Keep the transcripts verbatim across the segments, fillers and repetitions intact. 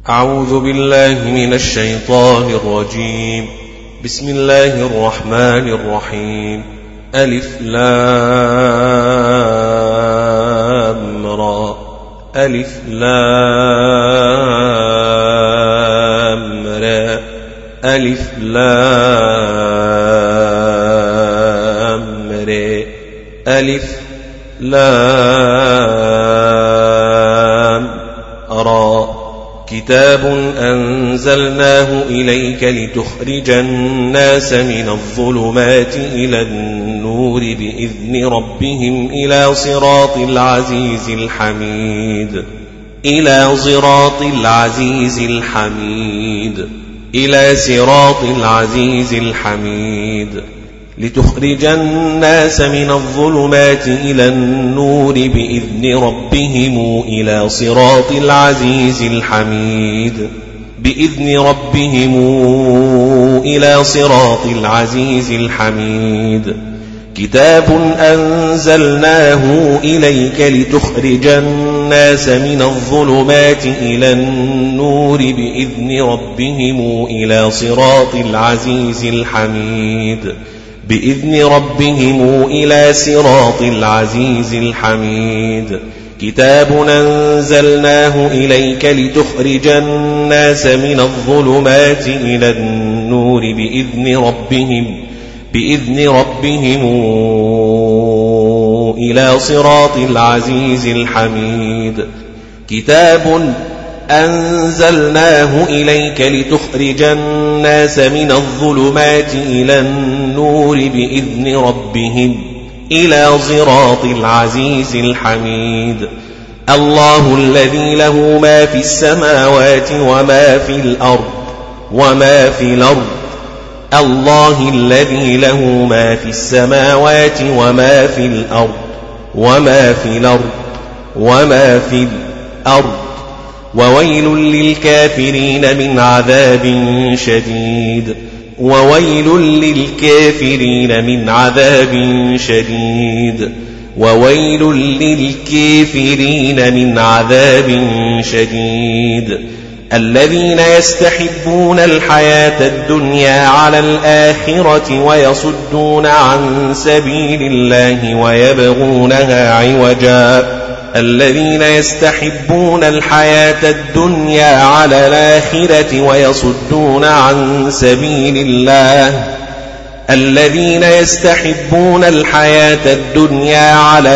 أعوذ بالله من الشيطان الرجيم. بسم الله الرحمن الرحيم. ألف لام را ألف لام را ألف لام را ألف لام را. كتاب أنزلناه إليك لتخرج الناس من الظلمات إلى النور بإذن ربهم إلى صراط العزيز الحميد إلى صراط العزيز الحميد إلى صراط العزيز الحميد لتخرج الناس من الظلمات إلى النور بإذن ربهم إلى صراط العزيز الحميد بإذن ربهم إلى صراط العزيز الحميد. كتاب أنزلناه إليك لتخرج الناس من الظلمات إلى النور بإذن ربهم إلى صراط العزيز الحميد بإذن ربهم إلى صراط العزيز الحميد. كتاب أنزلناه إليك لتخرج الناس من الظلمات إلى النور بإذن ربهم بإذن ربهم إلى صراط العزيز الحميد. كتاب أنزلناه إليك لتخرج الناس من الظلمات إلى النور بإذن ربهم إلى صراط العزيز الحميد. الله الذي له ما في السماوات وما في الأرض وما في الأرض الله الذي له ما في السماوات وما في الأرض وما في الأرض وما في الأرض وويل للكافرين من عذاب شديد وويل للكافرين من عذاب شديد وويل للكافرين من عذاب شديد. الذين يستحبون الحياة الدنيا على الآخرة ويصدون عن سبيل الله ويبغونها عوجا الذين يستحبون الحياة الدنيا على الآخرة ويصدون عن سبيل الله الذين يستحبون الحياة الدنيا على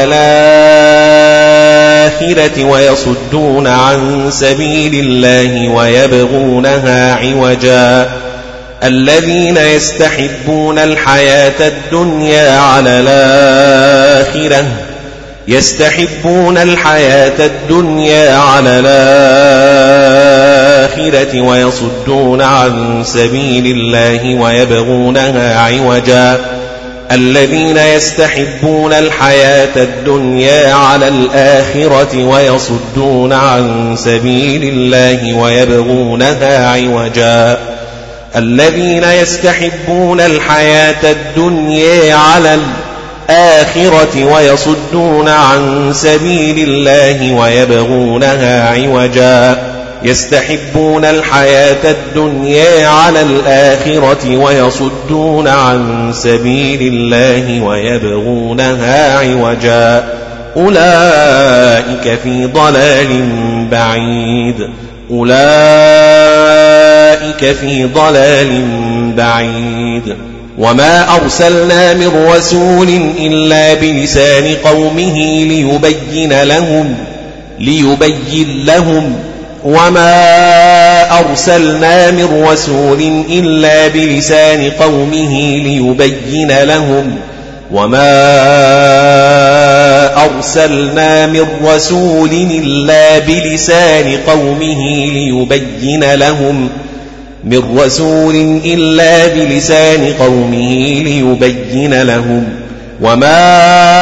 الآخرة ويصدون عن سبيل الله ويبغونها عوجا الذين يستحبون الحياة الدنيا على الآخرة يستحبون الحياة الدنيا على الآخرة ويصدون عن سبيل الله ويبغونها عوجا الذين يستحبون الحياة الدنيا على الآخرة ويصدون عن سبيل الله ويبغونها عوجا الذين يستحبون الحياة الدنيا على الآخرة ويصدون عن سبيل الله ويبغونها عوجا يستحبون الحياة الدنيا على الآخرة ويصدون عن سبيل الله ويبغونها عوجا أولئك في ضلال بعيد أولئك في ضلال بعيد. وما أرسلنا من رسول إلا بلسان قومه ليبين لهم ليبين لهم وما أرسلنا من رسول إلا بلسان قومه ليبين لهم وما أرسلنا من رسول إلا بلسان قومه ليبين لهم من رسول إلا بلسان قومه ليبين لهم وما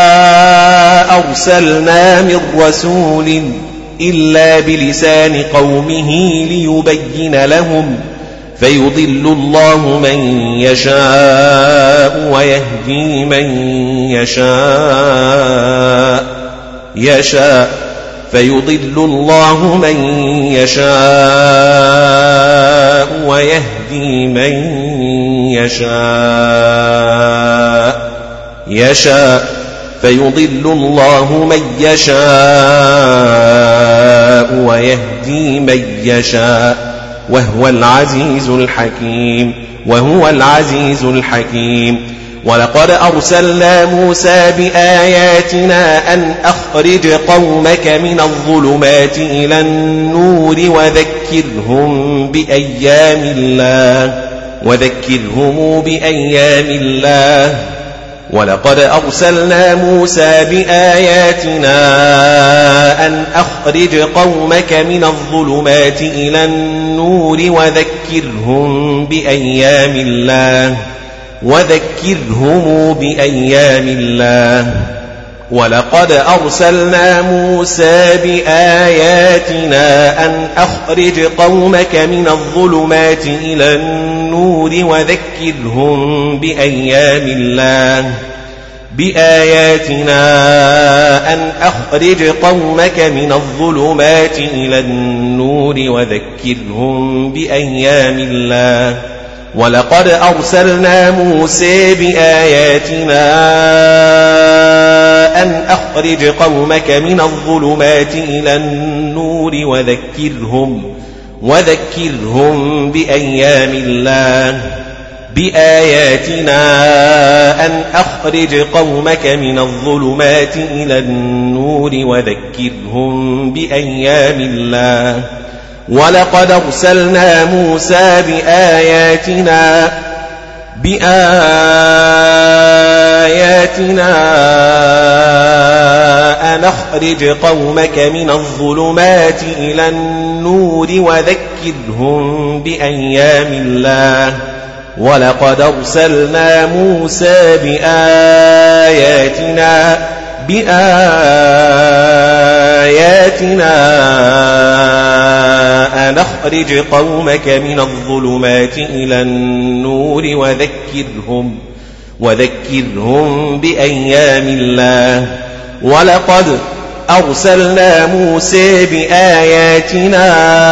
أرسلنا من رسول إلا بلسان قومه ليبين لهم فيضل الله من يشاء ويهدي من يشاء يشاء فيضل الله من يشاء ويهدي من يشاء يشاء فيضل الله من يشاء ويهدي من يشاء وهو العزيز الحكيم وهو العزيز الحكيم ولقد أرسلنا موسى بآياتنا أن أخرج قومك من الظلمات إلى النور وذكرهم بأيام الله وذكرهم بأيام الله ولقد أرسلنا موسى بآياتنا أن أخرج قومك من الظلمات إلى النور وذكرهم بأيام الله وذكرهم بأيام الله ولقد أرسلنا موسى بآياتنا أن أخرج قومك من الظلمات إلى النور وذكرهم بأيام الله بآياتنا أن أخرج قومك من الظلمات إلى النور وذكرهم بأيام الله ولقد أرسلنا موسى بآياتنا أن أخرج قومك من الظلمات إلى النور وذكرهم وذكرهم بأيام الله بآياتنا أن أخرج قومك من الظلمات إلى النور وذكرهم بأيام الله ولقد أرسلنا موسى بآياتنا بآياتنا أن أخرج قومك من الظلمات إلى النور وذكرهم بأيام الله ولقد أرسلنا موسى بآياتنا بآياتنا أن أخرج قومك من الظلمات إلى النور وذكرهم وذكرهم بأيام الله ولقد أرسلنا موسى بآياتنا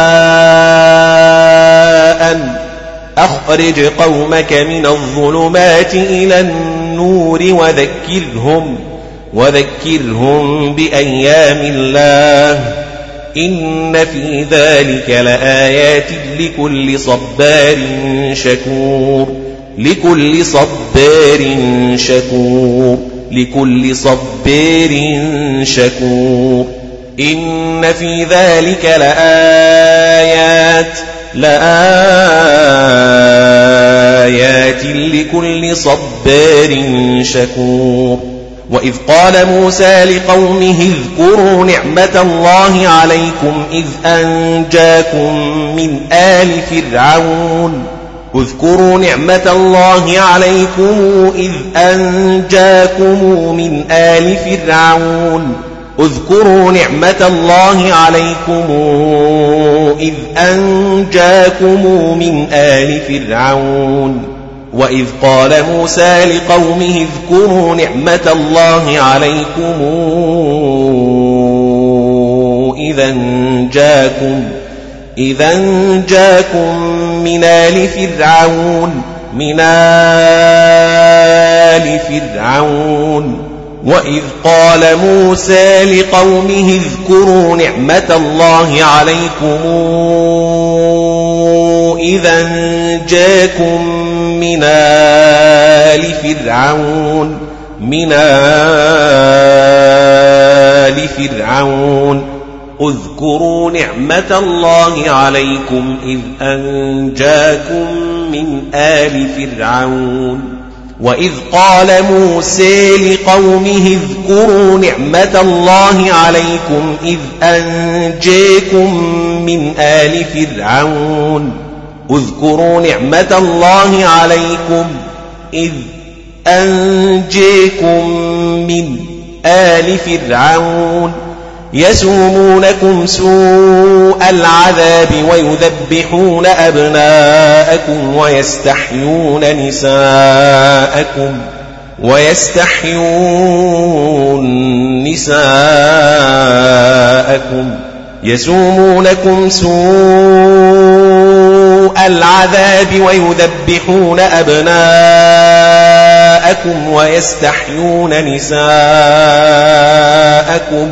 أن أخرج قومك من الظلمات إلى النور وذكرهم وذكرهم بأيام الله إن في ذلك لآيات لكل صبار شكور لكل صبار شكور لكل صبار شكور إن في ذلك لآيات لآيات لكل صبار شكور وإذ قال موسى لقومه اذكروا نعمة الله عليكم إذ أنجاكم من آل فرعون اذكروا نعمة الله عليكم إذ أنجاكم من آل فرعون اذكروا نعمة الله عليكم إذ أنجاكم من آل فرعون وإذ قال موسى لقومه اذكروا نعمة الله عليكم إذا أنجاكم إذا أنجاكم من آل فرعون من آل فرعون وإذ قال موسى لقومه اذكروا نعمة الله عليكم إذا أنجاكم من آل فرعون من آل فرعون اذكروا نعمة الله عليكم إذ أنجاكم من آل فرعون وإذ قال موسى لقومه اذكروا نعمة الله عليكم إذ أنجاكم من آل فرعون اذكروا نعمة الله عليكم إذ أنجاكم من آل فرعون يسومونكم سوء العذاب ويذبحون أبناءكم ويستحيون نساءكم ويستحيون نساءكم يسومونكم سوء العذاب ويذبحون أبناءكم ويستحيون نساءكم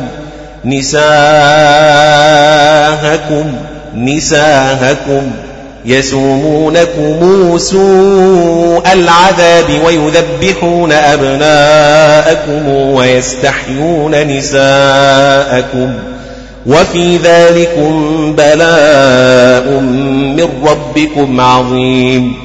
نساءكم نساءكم يسومونكم سوء العذاب ويذبحون أبناءكم ويستحيون نساءكم وفي ذلكم بلاء من ربكم عظيم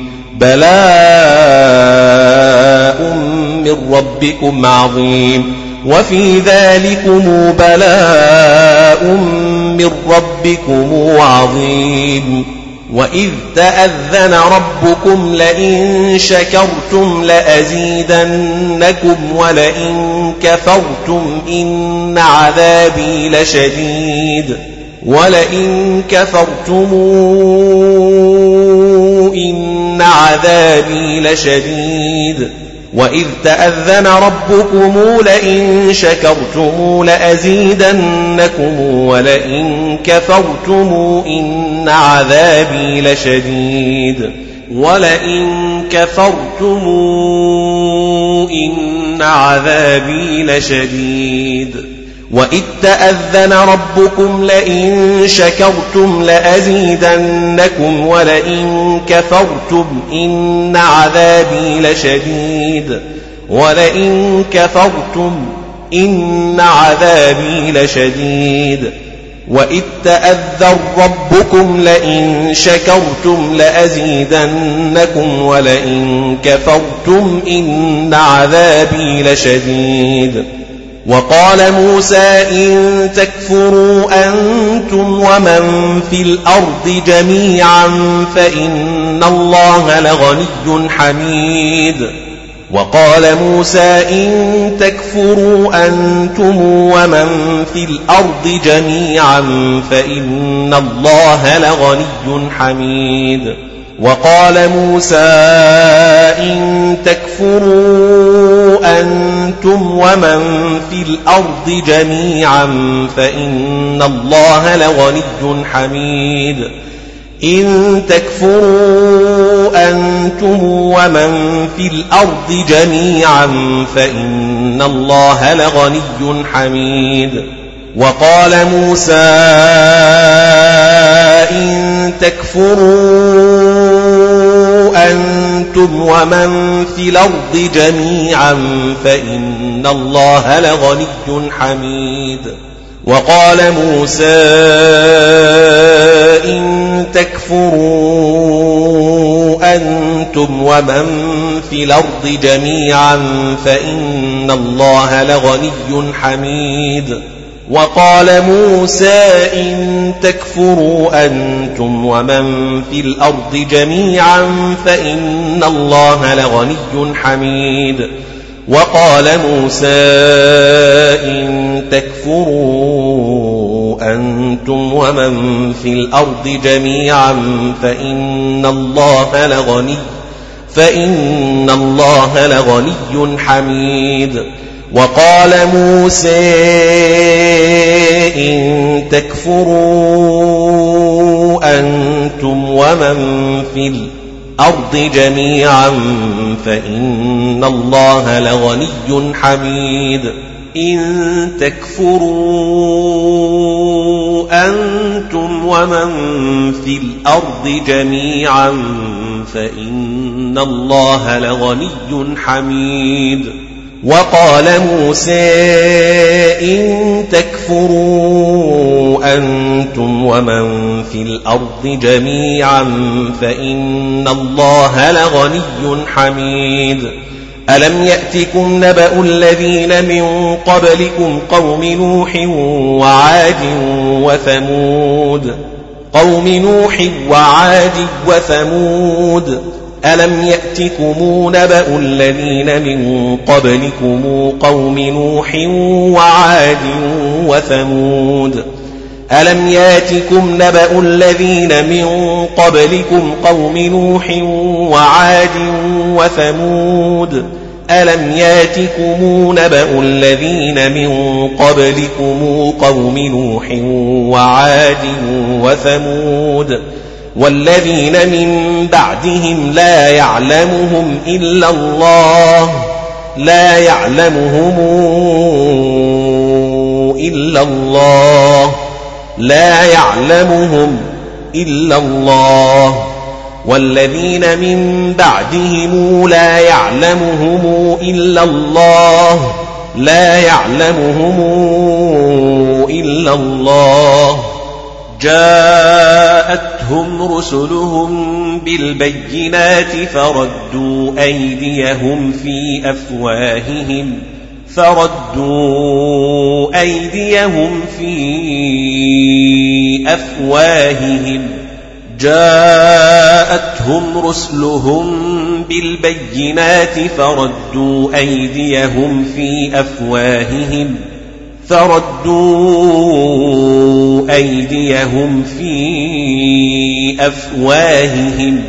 بلاء من ربكم عظيم وفي ذلكم بلاء من ربكم عظيم وإذ تأذن ربكم لئن شكرتم لأزيدنكم ولئن كفرتم إن عذابي لشديد ولئن كفرتم إن عذابي لشديد وإذ تأذن ربكم لئن شكرتم لأزيدنكم ولئن كفرتم إن عذابي لشديد ولئن كفرتم إن عذابي لشديد وإذ تأذن ربكم لئن شكرتم لأزيدنكم ولئن كفرتم إن عذابي لشديد ولئن كفرتم إن عذابي لشديد وإذ تأذن ربكم لئن شكرتم لأزيدنكم ولئن كفرتم إن عذابي لشديد وقال موسى إن تكفروا أنتم ومن في الأرض جميعا فإن الله لغني حميد وقال موسى إن تكفروا أنتم ومن في الأرض جميعا فإن الله لغني حميد وقال موسى إن تكفروا أنتم ومن في الأرض جميعا فإن الله لغني حميد إن تكفروا أنتم ومن في الأرض جميعا فإن الله لغني حميد وقال موسى إن تكفروا أنتم ومن في الأرض جميعا فإن الله لغني حميد وقال موسى إن تكفروا أنتم ومن في الأرض جميعا فإن الله لغني حميد وقال موسى إن تكفروا أنتم ومن في الأرض جميعا فإن الله لغني حميد وقال موسى إن تكفروا أنتم ومن في الأرض جميعا فإن الله لغني فإن الله لغني حميد وقال موسى إن تكفروا أنتم ومن في الأرض جميعا فإن الله لغني حميد إن تكفروا أنتم ومن في الأرض جميعا فإن الله لغني حميد وقال موسى إن تكفروا أنتم ومن في الأرض جميعا فإن الله لغني حميد ألم يأتكم نبأ الذين من قبلكم قوم نوح وعاد وثمود قوم نوح وعاد وثمود ألم يأتكم نبأ الذين من قبلكم قوم نوح وعاد وثمود ألم يأتكم نبأ الذين من قبلكم قوم نوح وعاد وثمود ألم ياتكم نبأ الذين من قبلكم قوم نوح وعاد وثمود والذين من بعدهم لا يعلمهم إلا الله لا يعلمهم إلا الله لا يعلمهم إلا الله والذين من بعدهم لا يعلمهم إلا الله لا يعلمهم إلا الله جاءتهم رسلهم بالبينات فردوا أيديهم في أفواههم فردوا أيديهم في أفواههم جاءتهم رسلهم بالبينات فردوا أيديهم في أفواههم فردوا أيديهم في أفواههم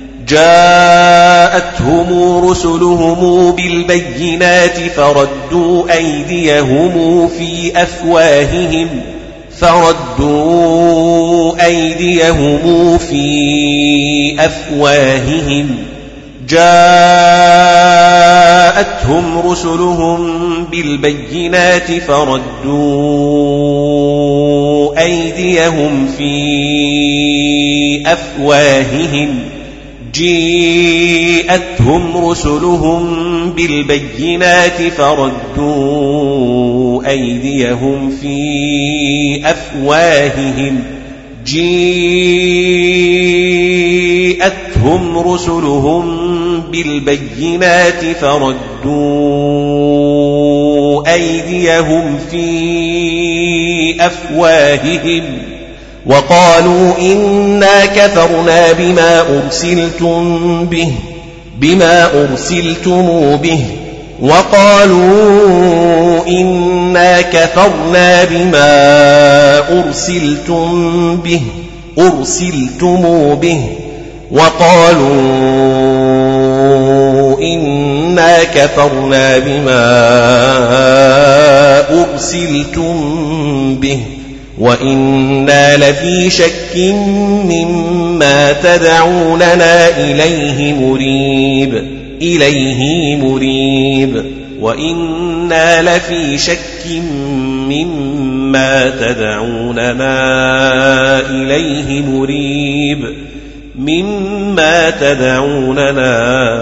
جاءتهم رسلهم بالبينات فردوا أيديهم في أفواههم فردوا أيديهم في أفواههم جاءتهم رسلهم بالبينات فردوا أيديهم في أفواههم جاءتهم رسلهم بالبينات فردوا أيديهم في أفواههم جاءتهم رسلهم بالبينات فردوا أيديهم في أفواههم وقالوا إنا كفرنا بما أرسلتم به بما أرسلتم به وقالوا إنا كفرنا بما أرسلتم به أرسلتم به وقالوا إنا كفرنا بما أرسلتم به وإنا لفي شك مما تدعوننا إليه مريب إليه مريب وإنا لفي شك مما تدعوننا إليه مريب مما تدعوننا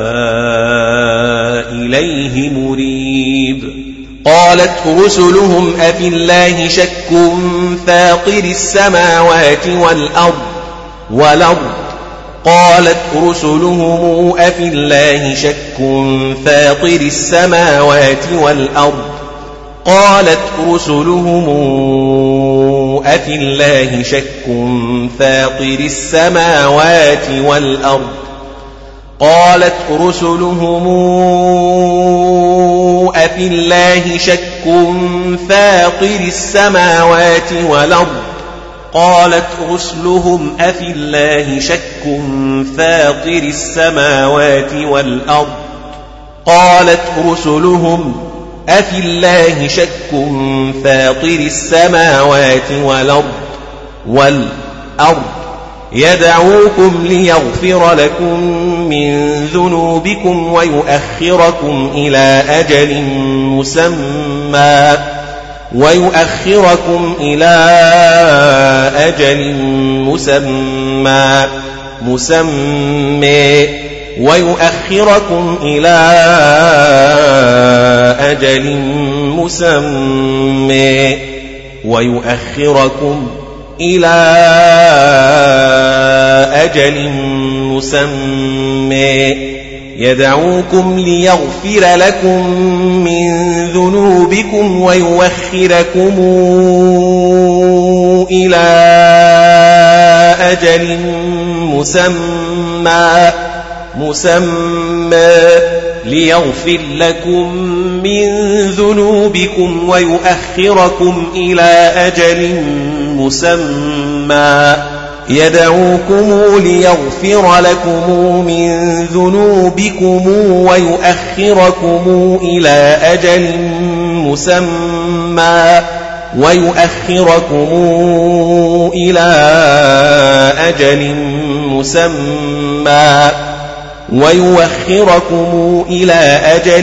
إليه مريب قالت رسلهم أفي الله شك فاطر السماوات والأرض والأرض قالت رسلهم أفي الله شك فاطر السماوات والأرض قالت رسلهم أفي الله شك فاطر السماوات والأرض قالت رسلهم أفي الله شك فاطر السماوات والأرض قالت رسلهم أفي الله شك فاطر السماوات والأرض قالت رسلهم أفي الله شك فاطر السماوات والأرض والأرض يدعوكم ليغفر لكم من ذنوبكم ويؤخركم إلى أجل مسمى ويؤخركم إلى أجل مسمى مسمى ويؤخركم إلى أجل مسمى ويؤخركم إلى أجل مسمى يدعوكم ليغفر لكم من ذنوبكم ويؤخركم إلى أجل مسمى مسمى ليغفر لكم من ذنوبكم ويؤخركم إلى أجل مسمى يدعوكم ليغفر لكم من ذنوبكم ويؤخركم إلى أجل مسمى ويؤخركم إلى أجل مسمى ويؤخركم إلى أجل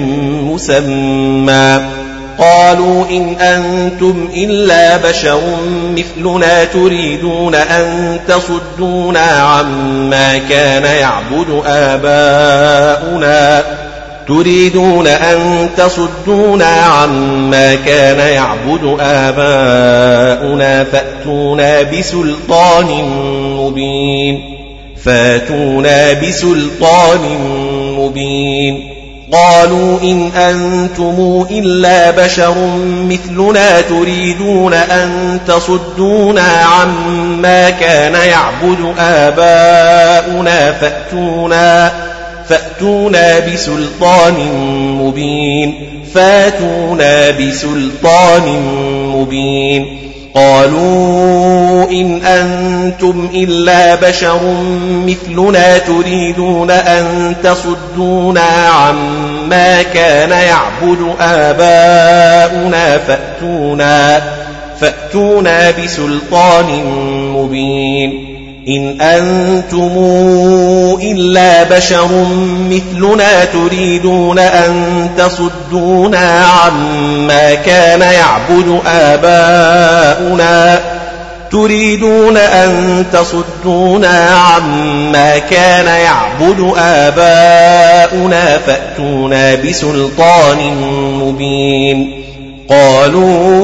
مسمى قالوا إن أنتم إلا بشر مثلنا تريدون أن تصدونا عما كان يعبد آباؤنا تريدون أن تصدونا عما كان يعبد آباؤنا فأتونا بسلطان مبين فأتونا بسلطان مبين قالوا إن أنتم إلا بشر مثلنا تريدون أن تصدونا عما كان يعبد آباؤنا فأتونا فأتونا بسلطان مبين فأتونا بسلطان مبين قالوا إن أنتم إلا بشر مثلنا تريدون أن تصدونا عما كان يعبد آباؤنا فأتونا فأتونا بسلطان مبين إن أنتم إلا بشر مثلنا تريدون أن تصدونا عما كان يعبد آباؤنا تريدون أن تصدونا عما كان يعبد آباؤنا فأتونا بسلطان مبين قالوا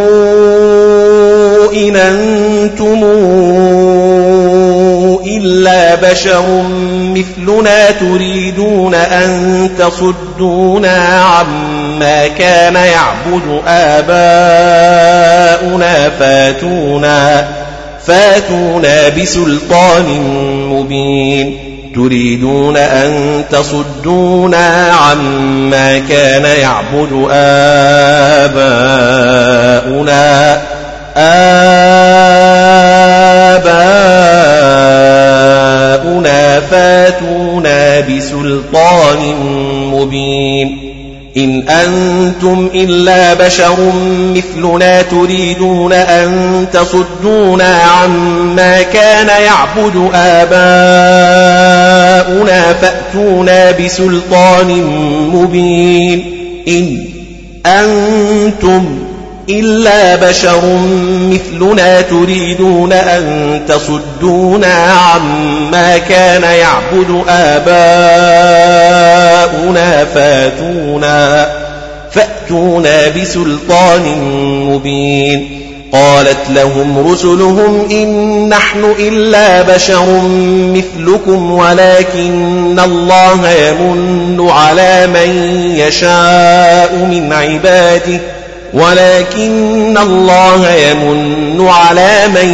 إن أنتم إلا بشر مثلنا تريدون أن تصدونا عما كان يعبد آباؤنا فاتونا فاتونا بسلطان مبين تريدون أن تصدونا عما كان يعبد آباؤنا آباؤنا فاتونا بسلطان مبين إن أنتم إلا بشر مثلنا تريدون أن تصدونا عما كان يعبد آباؤنا فأتونا بسلطان مبين إن أنتم إلا بشر مثلنا تريدون أن تصدونا عما كان يعبد آباؤنا فاتونا فأتونا بسلطان مبين قالت لهم رسلهم إن نحن إلا بشر مثلكم ولكن الله يمن على من يشاء من عباده ولكن الله يمن على من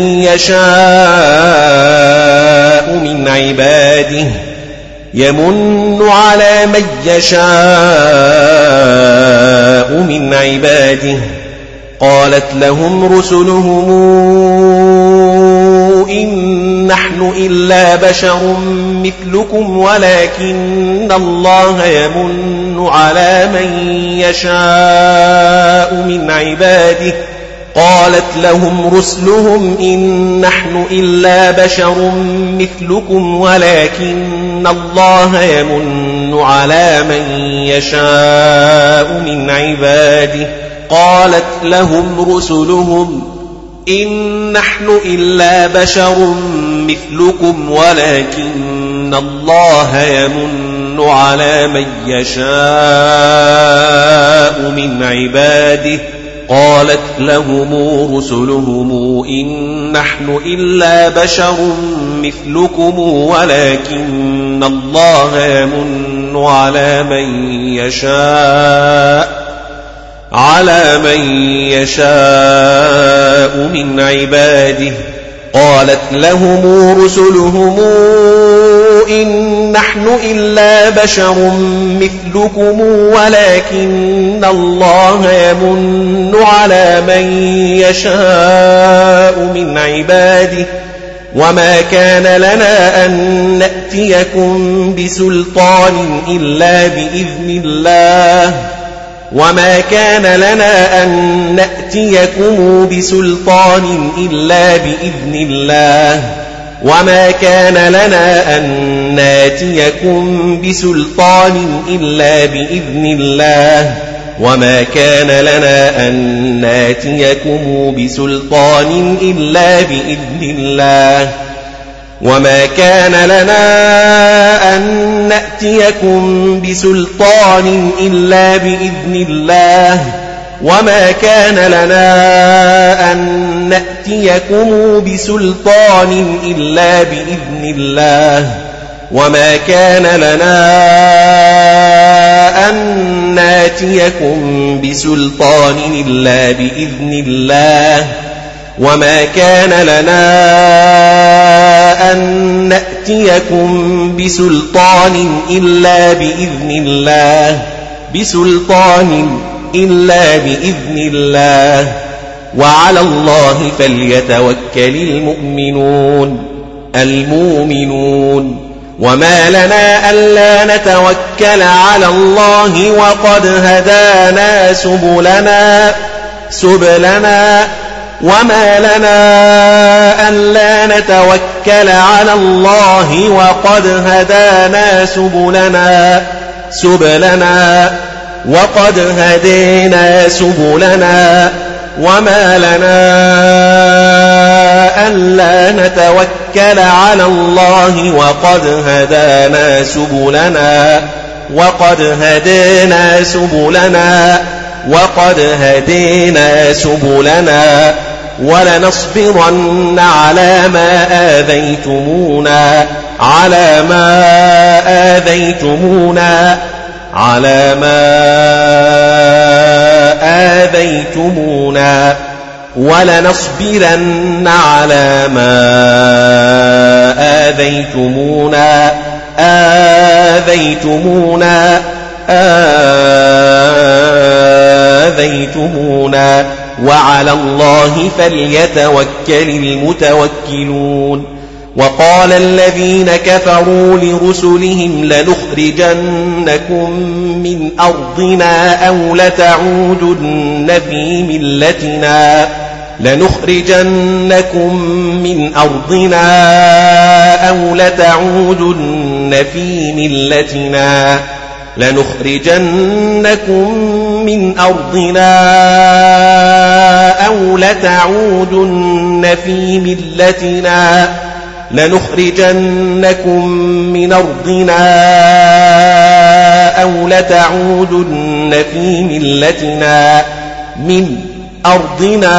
يشاء من عباده يمن على من يشاء من عباده قالت لهم رسلهم إن نحن إلا بشر مثلكم ولكن الله يمن على من يشاء من عباده قالت لهم رسلهم إن نحن إلا بشر مثلكم ولكن الله يمن على من يشاء من عباده قالت لهم رسلهم إن نحن إلا بشر مثلكم ولكن الله يمن على من يشاء من عباده قالت لهم رسلهم إن نحن إلا بشر مثلكم ولكن الله يمن على من يشاء على من يشاء من عباده قالت لهم رسلهم إن نحن إلا بشر مثلكم ولكن الله يمن على من يشاء من عباده وما كان لنا أن نأتيكم بسلطان إلا بإذن الله وما كان لنا أن نأتيكم بسلطان إلا بإذن الله وما كان لنا أن نأتيكم بسلطان إلا بإذن الله وما كان لنا أن نأتيكم بسلطان إلا بإذن الله وما كان لنا أن نأتيكم بسلطان إلا بإذن الله وما كان لنا أن نأتيكم بسلطان إلا بإذن الله وما كان لنا أن نأتيكم بسلطان إلا بإذن الله وما كان لنا أن نأتيكم بسلطان إلا بإذن الله بسلطان إلا بإذن الله وعلى الله فليتوكل المؤمنون المؤمنون وما لنا ألا نتوكل على الله وقد هدانا سبلنا سبلنا وما لنا ألا نتوكل على الله وقد هدانا سبلنا سبلنا وقد هدينا سبلنا وما لنا ألا نتوكل على الله وقد هدانا سبلنا وقد هدينا سبلنا وقد هدينا سبلنا ولنصبرن على ما آذيتمونا على ما آذيتمونا على ما آذيتمونا ولنصبرن على ما آذيتمونا آذيتمونا آذيتمونا وعلى الله فليتوكل المتوكلون وقال الذين كفروا لرسلهم لنخرجنكم من أرضنا أو لتعودن في ملتنا لنخرجنكم من أرضنا أو لتعودن في ملتنا لنخرجنكم من أرضنا أو لتعودن في ملتنا لنخرجنكم من أرضنا أو لتعودن في ملتنا من أرضنا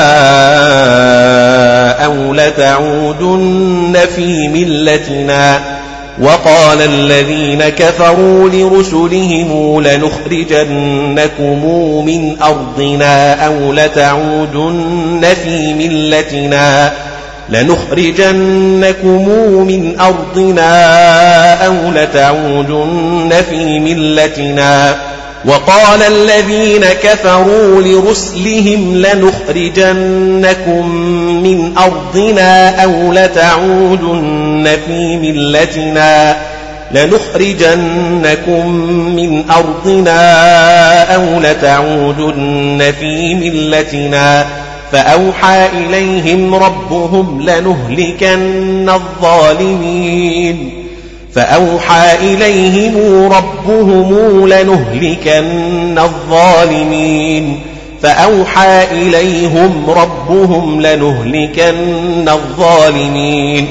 أو لتعودن في ملتنا وقال الذين كفروا لرسلهم لنخرجنكم من أرضنا أو لتعودن في ملتنا لنخرجنكم من أرضنا أو لتعودن في ملتنا وقال الذين كفروا لرسلهم لنخرجنكم من أرضنا أو لتعودن في ملتنا لنخرجنكم من أرضنا أو لتعودن في ملتنا فأوحى إليهم ربهم لنهلكن الظالمين فأوحى إليهم ربهم لنهلكن الظالمين فأوحى إليهم ربهم لنهلكن الظالمين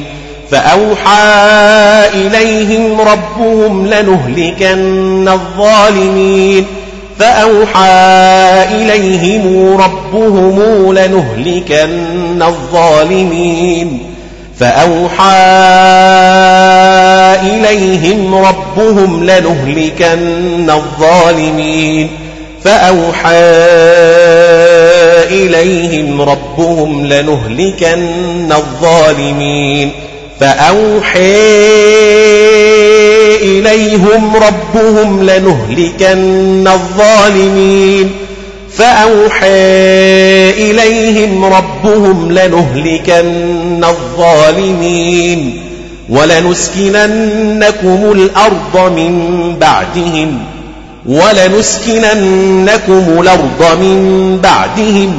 فأوحى إليهم ربهم لنهلكن الظالمين فأوحى إليهم ربهم لنهلكن الظالمين فأوحى إليهم ربهم لنهلكن الظالمين فأوحى إليهم ربهم لنهلكن الظالمين فأوحى إليهم ربهم لنهلكن الظالمين فأوحى إليهم ربهم لنهلكن الظالمين ولنسكننكم الأرض من بعدهم ولنسكننكم الأرض من بعدهم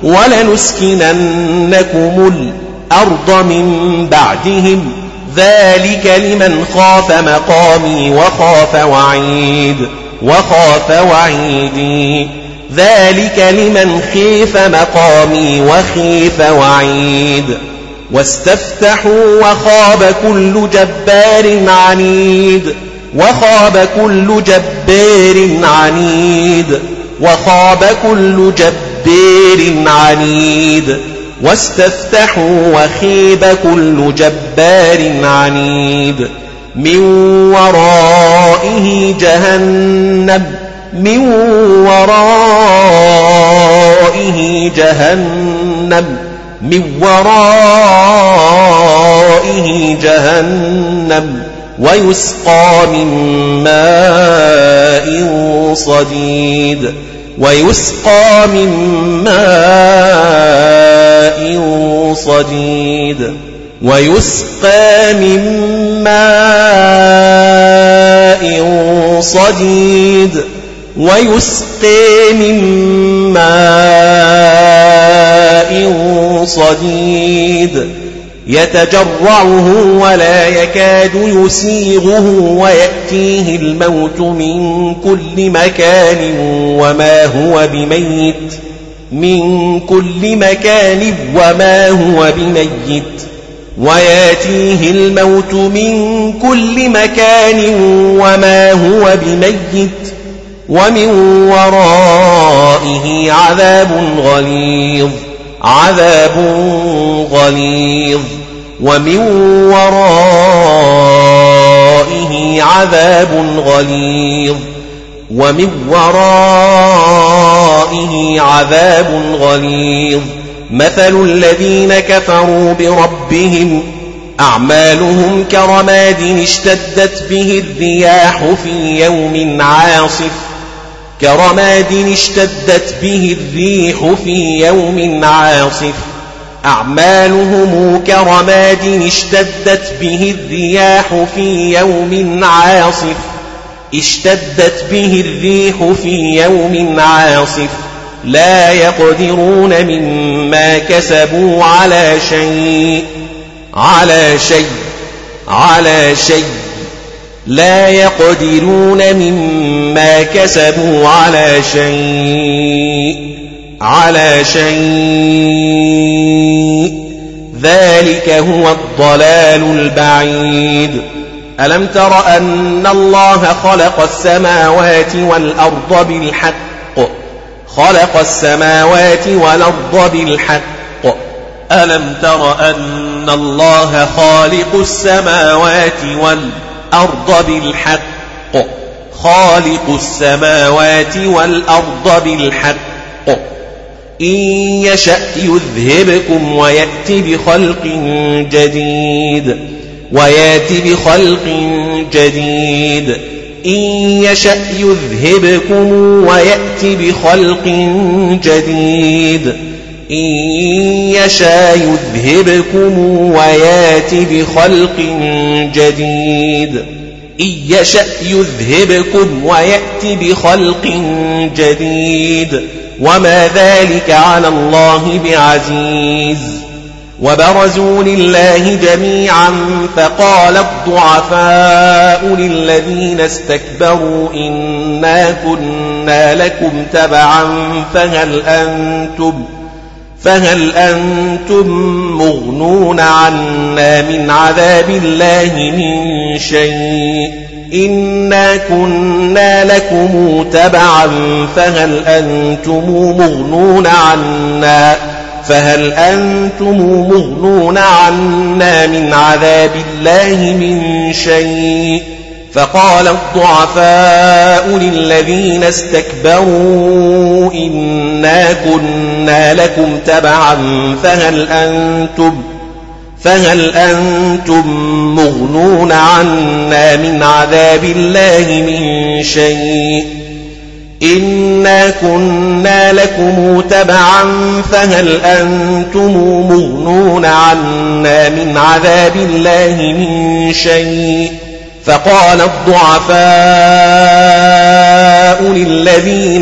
ولنسكننكم الأرض من بعدهم ذلك لمن خاف مقامي وخاف وعيد وخاف وعيدي ذلك لمن خيف مقامي وخيف وعيد واستفتحوا وخاب كل جبار عنيد وخاب كل جبار عنيد وخاب كل جبار عنيد واستفتحوا وخيب كل جبار عنيد من ورائه جهنم من ورائه جهنم من ورائه جهنم ويسقى من ماء صديد ويسقى من ماء صديد ويسقى من ماء صديد ويسقى من ماء صديد يتجرعه ولا يكاد يسيغه ويأتيه الموت من كل مكان وما هو بميت من كل مكان وما هو بميت ويأتيه الموت من كل مكان وما هو بميت ومن ورائه عذاب غليظ عذاب غليظ ومن ورائه عذاب غليظ ومن ورائه عذاب غليظ مثل الذين كفروا بربهم أعمالهم كرماد اشتدت به الرياح في يوم عاصف كرماد اشتدت به الريح في يوم عاصف أعمالهم كرماد اشتدت به الرياح في يوم عاصف اشتدت به الريح في يوم عاصف لا يقدرون مما كسبوا على شيء على شيء على شيء لا يقدرون مما كسبوا على شيء على شيء ذلك هو الضلال البعيد ألم تر أن الله خلق السماوات والأرض بالحق خلق السماوات والأرض بالحق ألم تر أن الله خالق السماوات والأرض بالحق خالق السماوات والأرض بالحق إن يشأ يذهبكم ويأتي بخلق جديد ويأتي بخلق جديد إن يشأ يذهبكم ويأتي بخلق جديد إن يشاء يذهبكم ويأتي بخلق جديد إن يشأ يذهبكم ويأتي بخلق جديد وما ذلك على الله بعزيز وبرزوا لله جميعا فقال الضعفاء للذين استكبروا إنا كنا لكم تبعا فهل أنتم فهل أنتم مغنون عنا من عذاب الله من شيء إنا كنا لكم تبعا فهل أنتم مغنون عنا فهل أنتم مغنون عنا من عذاب الله من شيء فقال الضعفاء للذين استكبروا إنا كنا لكم تبعا فهل أنتم فهل أنتم مغنون عنا من عذاب الله من شيء إنا كنا لكم تبعا فهل أنتم مغنون عنا من عذاب الله من شيء فقال الضعفاء للذين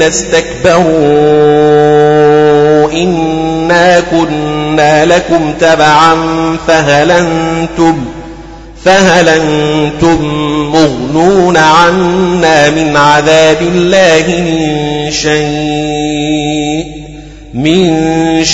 استكبروا إنا كنا لكم تبعا فهل أنتم فهل أنتم مغنون عنا من عذاب الله من شيء من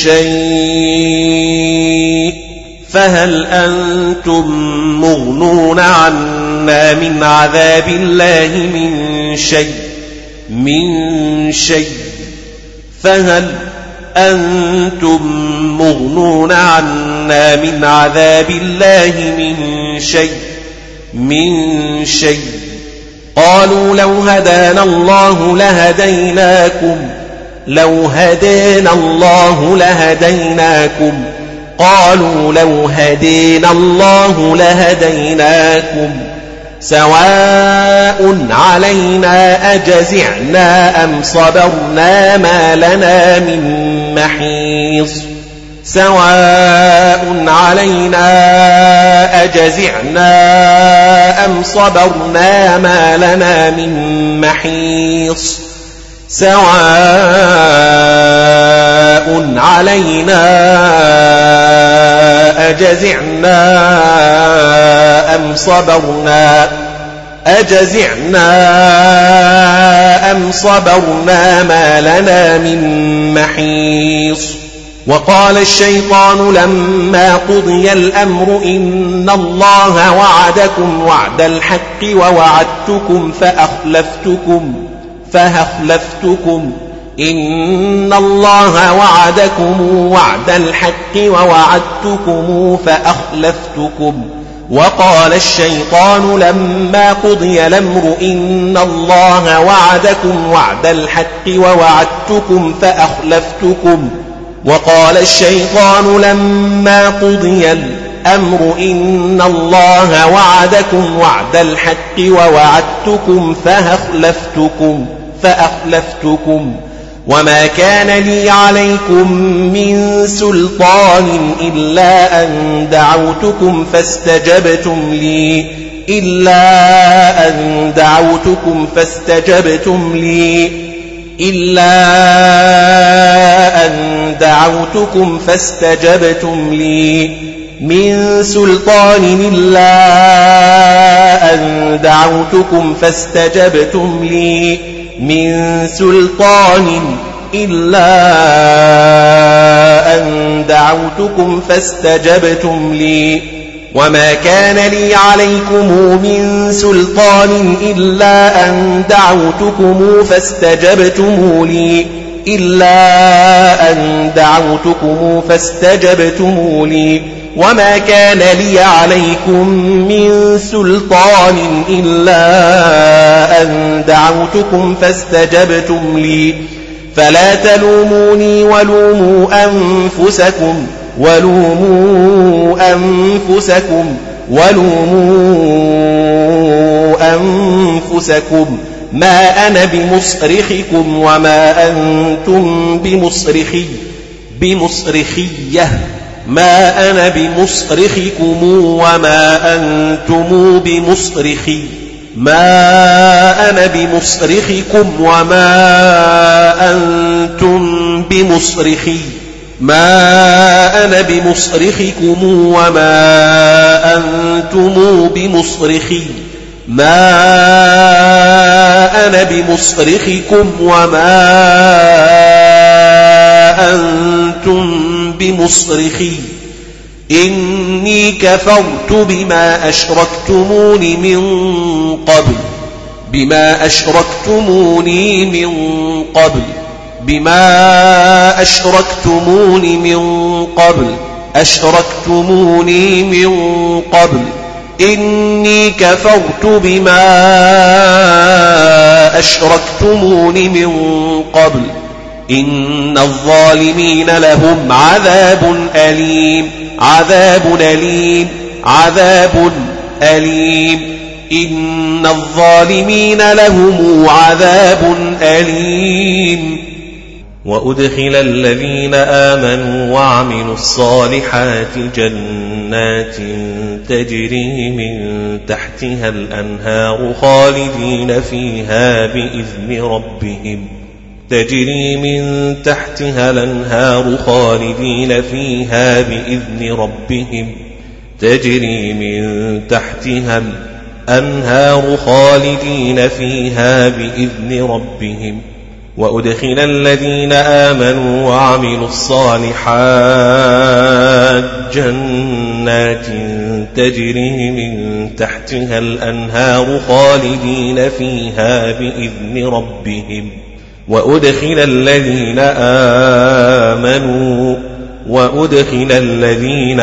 شيء فهل أنتم مغنون عنا من عذاب الله من شيء من شيء فهل أنتم مغنون عنا من عذاب الله من شيء من شيء قالوا لو هدانا الله لهديناكم لو هدانا الله لهديناكم قالوا لو هدينا الله لهديناكم سواء علينا أجزعنا أم صبرنا ما لنا من محيص سواء علينا أجزعنا أم صبرنا ما لنا من محيص سواء علينا أجزعنا أم صبرنا أجزعنا أم صبرنا ما لنا من محيص وقال الشيطان لما قضي الأمر إن الله وعدكم وعد الحق ووعدتكم فأخلفتكم فأخلفتكم إن الله وعدكم وعد الحق ووعدتكم فأخلفتكم وقال الشيطان لما قضي الأمر إن الله وعدكم وعد الحق ووعدتكم فأخلفتكم وقال الشيطان لما قضي الأمر إن الله وعدكم وعد الحق ووعدتكم فأخلفتكم فأخلفتكم وما كان لي عليكم من سلطان إلا أن دعوتكم فاستجبتم لي إلا أن دعوتكم فاستجبتم لي إلا أن دعوتكم فاستجبتم لي من سلطان إلا أن دعوتكم فاستجبتم لي من سلطان إلا أن دعوتكم فاستجبتم لي وما كان لي عليكم من سلطان إلا أن دعوتكم فاستجبتم لي إلا أن دعوتكم فاستجبتم لي وما كان لي عليكم من سلطان إلا أن دعوتكم فاستجبتم لي فلا تلوموني ولوموا أنفسكم ولوموا أنفسكم ولوموا أنفسكم ما أنا بمصرخكم وما أنتم بمصرخي بمصرخيه ما أنا بمصرخكم وما أنتم بمصرخي ما أنا بمصرخكم وما أنتم بمصرخي ما أنا بمصرخكم وما أنتم بمصرخي ما أنا بمصرخكم وما أنتم بمصرخي إني كفرت بما أشركتموني من قبل بما أشركتموني من قبل بما أشركتموني من قبل أشركتموني من قبل إني كفرت بما أشركتموني من قبل إن الظالمين لهم عذاب أليم عذاب أليم عذاب أليم إن الظالمين لهم عذاب أليم. وأدخل الذين آمنوا وعملوا الصالحات جنات تجري من تحتها الأنهار خالدين فيها بإذن ربهم تجري من تحتها الأنهار خالدين فيها بإذن ربهم تجري من تحتها الأنهار خالدين فيها بإذن ربهم. وأدخل الذين آمنوا وعملوا الصالحات جنات تجري من تحتها الأنهار خالدين فيها بإذن ربهم. وأدخل الذين آمنوا وأدخل الذين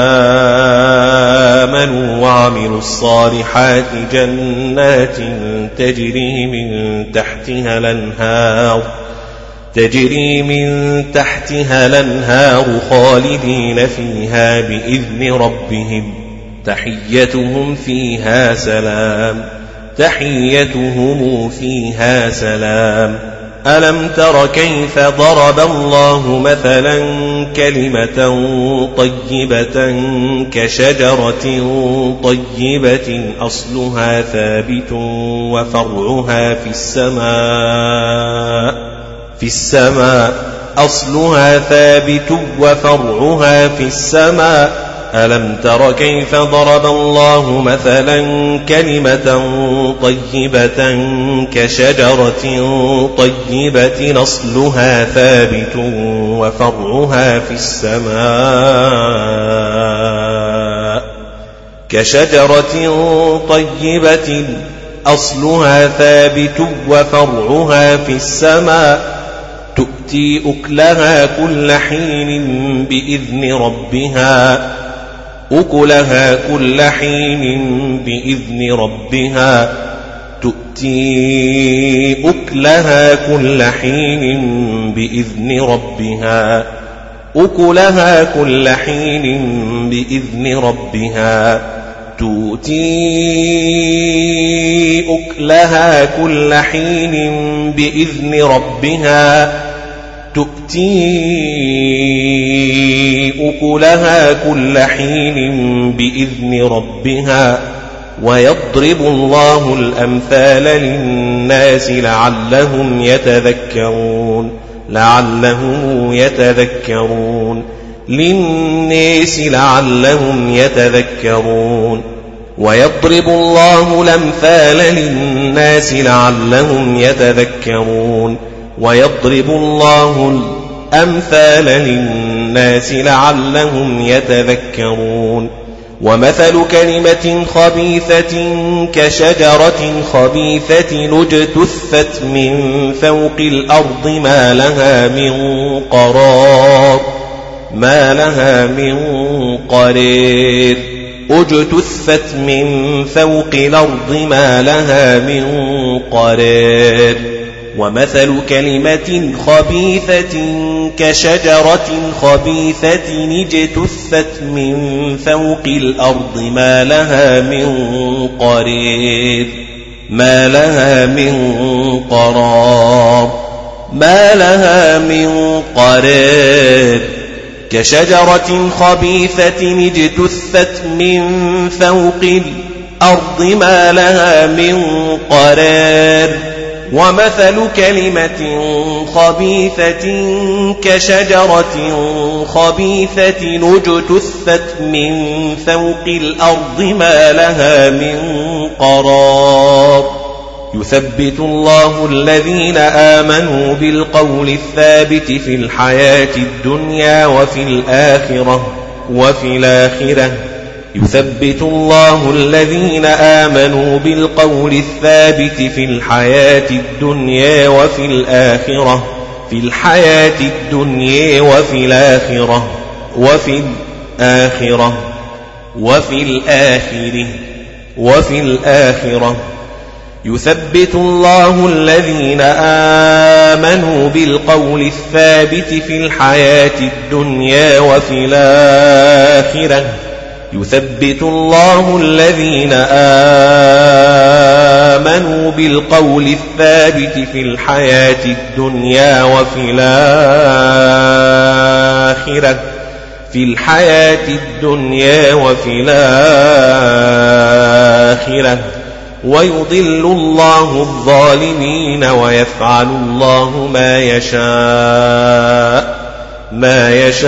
آمنوا وعملوا الصالحات جنات تجري من تحتها الأنهار تجري من تحتها الأنهار خالدين فيها بإذن ربهم تحيتهم فيها سلام تحيتهم فيها سلام. ألم تر كيف ضرب الله مثلا كلمة طيبة كشجرة طيبة أصلها ثابت وفرعها في السماء في السماء أصلها ثابت وفرعها في السماء. ألم تر كيف ضرب الله مثلا كلمة طيبة كشجرة طيبة أصلها ثابت وفرعها في السماء كشجرة طيبة أصلها ثابت وفرعها في السماء تؤتي أكلها كل حين بإذن ربها أكلها كل حين بإذن ربها تؤتي أكلها كل حين بإذن ربها أكلها كل حين بإذن ربها تؤتي أكلها كل حين بإذن ربها تؤتي أكلها كل حين بإذن ربها. ويضرب الله الأمثال للناس لعلهم يتذكرون لعلهم يتذكرون للناس لعلهم يتذكرون. ويضرب الله الأمثال للناس لعلهم يتذكرون ويضرب الله الأمثال للناس لعلهم يتذكرون. ومثل كلمة خبيثة كشجرة خبيثة اجتثت من فوق الأرض ما لها من قرار ما لها من قرير اجتثت من فوق الأرض ما لها من قرار. ومثل كلمة خبيثة كشجرة خبيثة اجتثت من فوق الأرض ما لها من قرير ما لها من قرار ما لها من قرار. كشجرة خبيثة اجتثت من فوق الأرض ما لها من قرار. ومثل كلمة خبيثة كشجرة خبيثة اجتثت من فوق الأرض ما لها من قرار. يثبت الله الذين آمنوا بالقول الثابت في الحياة الدنيا وفي الآخرة وفي الآخرة يثبت الله الذين آمنوا بالقول الثابت في الحياة الدنيا وفي الآخرة في الحياة الدنيا وفي الآخرة وفي الآخرة وفي الآخرة وفي الآخرة يثبت الله الذين آمنوا بالقول الثابت في الحياة الدنيا وفي الآخرة يثبت الله الذين آمنوا بالقول الثابت في الحياة الدنيا وفي الآخرة في الحياة الدنيا وفي الآخرة ويضل الله الظالمين ويفعل الله ما يشاء ما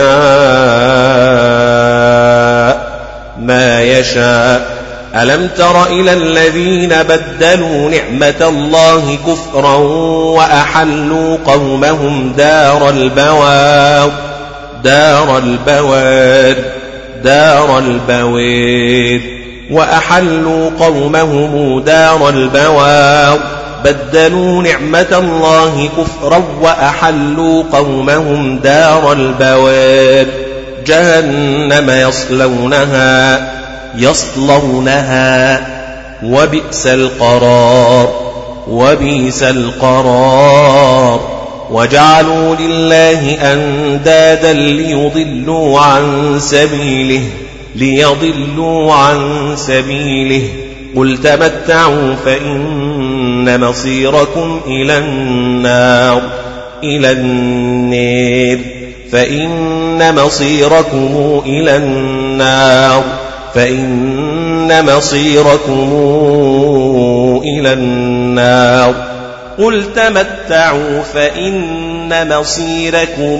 يشاء ما يشاء ألم تر إلى الذين بدلوا نعمة الله كفرا وأحلوا قومهم دار البوار دار البوار دار البوار وأحلوا قومهم دار البوار بدلوا نعمة الله كفرا وأحلوا قومهم دار البوار جهنم يصلونها يصلونها وبئس القرار وبئس القرار وجعلوا لله أندادا ليضلوا عن سبيله ليضلوا عن سبيله قل تمتعوا فإن مصيركم إلى النار إلى النار فإن مصيركم إلى النار فإن مصيركم إلى النار قل تمتعوا فإن مصيركم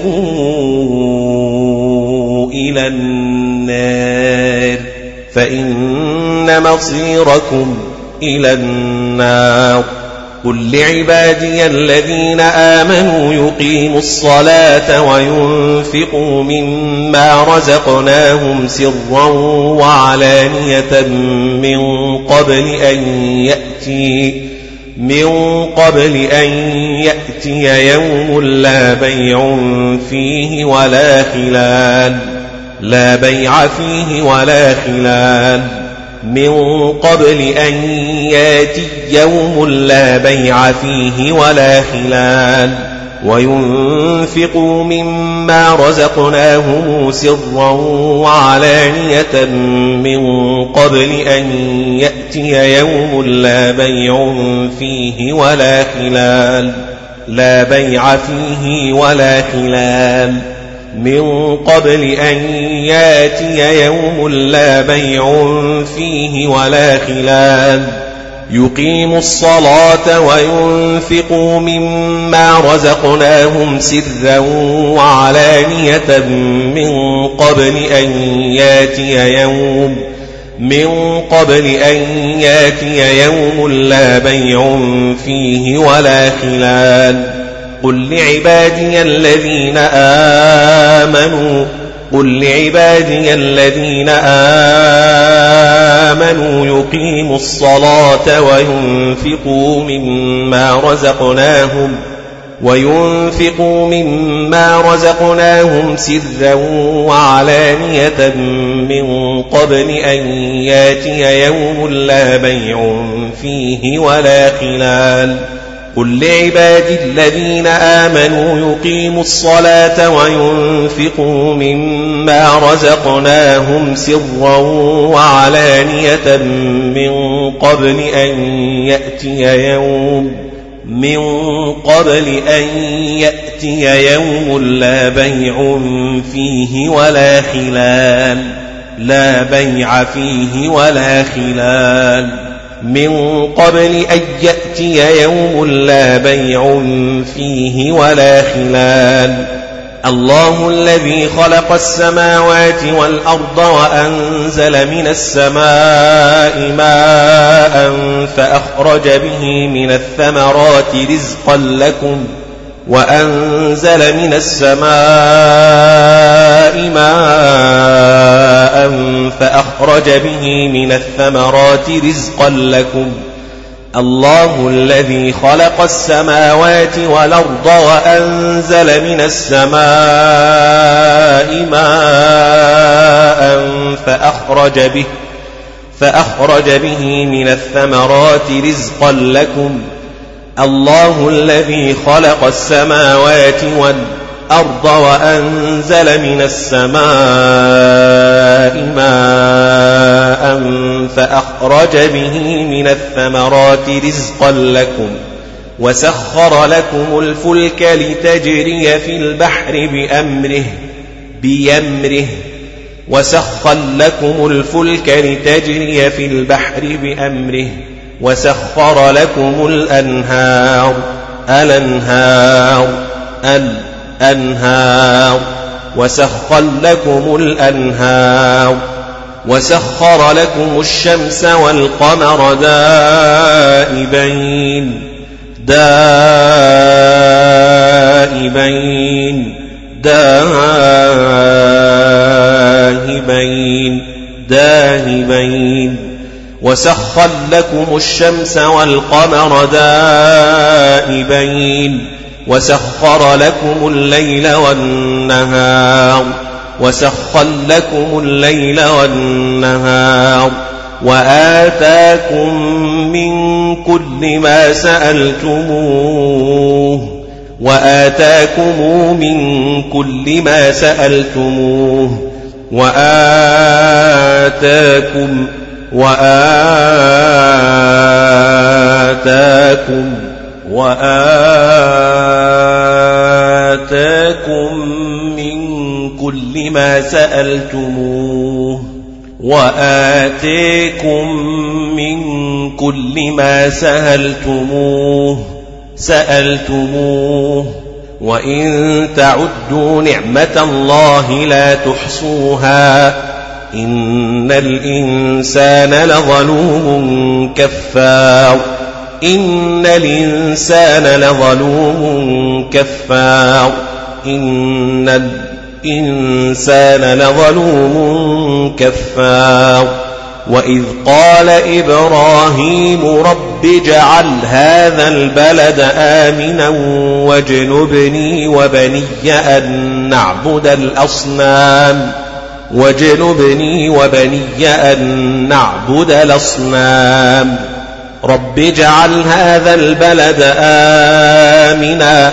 إلى النار فإن مصيركم إلى النار قل لعبادي الذين آمنوا يقيموا الصلاة وينفقوا مما رزقناهم سرا وعلانية من قبل أن يأتي من قبل أن يأتي يوم لا بيع فيه ولا خلال لا بيع فيه ولا خلال من قبل أن يأتي يوم لا بيع فيه ولا خلال وينفقوا مما رزقناهم سرا وعلانية من قبل أن يأتي يوم لا بيع فيه ولا خلال لا بيع فيه ولا خلال من قبل أن يأتي يوم لا بيع فيه ولا خلال يقيموا الصلاة وينفقوا مما رزقناهم سرا وعلانية من قبل أن يأتي يوم من قبل أن يأتي يوم لا بيع فيه ولا خلال قل لعبادي الذين آمنوا قل لعبادي الذين آمنوا يقيموا الصلاة وينفقوا مما رزقناهم وينفقوا مما رزقناهم سرا وعلانية من قبل أن يأتي يوم لا بيع فيه ولا خلال قل لعبادي الذين آمنوا يقيموا الصلاة وينفقوا مما رزقناهم سرا وعلانية من قبل أن يأتي يوم من قبل أن يأتي يوم لا بيع فيه ولا خلال لا بيع فيه ولا خلال من قبل أن يأتي يوم لا بيع فيه ولا خلال الله الذي خلق السماوات والأرض وأنزل من السماء ماء فأخرج به من الثمرات رزقا لكم وأنزل من السماء ماء فأخرج به من الثمرات رزقا لكم الله الذي خلق السماوات والأرض وأنزل من السماء ماء فأخرج به فأخرج به من الثمرات رزقا لكم الله الذي خلق السماوات والأرض والأرض وأنزل من السماء ماء فأخرج به من الثمرات رزقا لكم وسخر لكم الفلك لتجري في البحر بأمره بيمره وسخر لكم الفلك لتجري في البحر بأمره وسخر لكم الأنهار الأنهار الأنهار وسخر لكم الأنهار وسخر لكم الشمس والقمر دائبين دائبين دائبين دائبين وسخر لكم الشمس والقمر دائبين وسخر لكم الليل والنهار وسخر لكم الليل والنهار وآتاكم من كل ما سألتموه وآتاكم من كل ما سألتموه وآتاكم وآتاكم وآتاكم من كل ما سألتموه وآتاكم من كل ما سألتموه سألتموه وإن تعدوا نعمة الله لا تحصوها إن الإنسان لظلوم كفار إن الإنسان لظلوم كفار إن الإنسان لظلوم كفار وإذ قال إبراهيم رب اجعل هذا البلد آمنا واجنبني وبني أن نعبد الأصنام واجنبني وبني أن نعبد الأصنام رب اجعل هذا البلد آمنا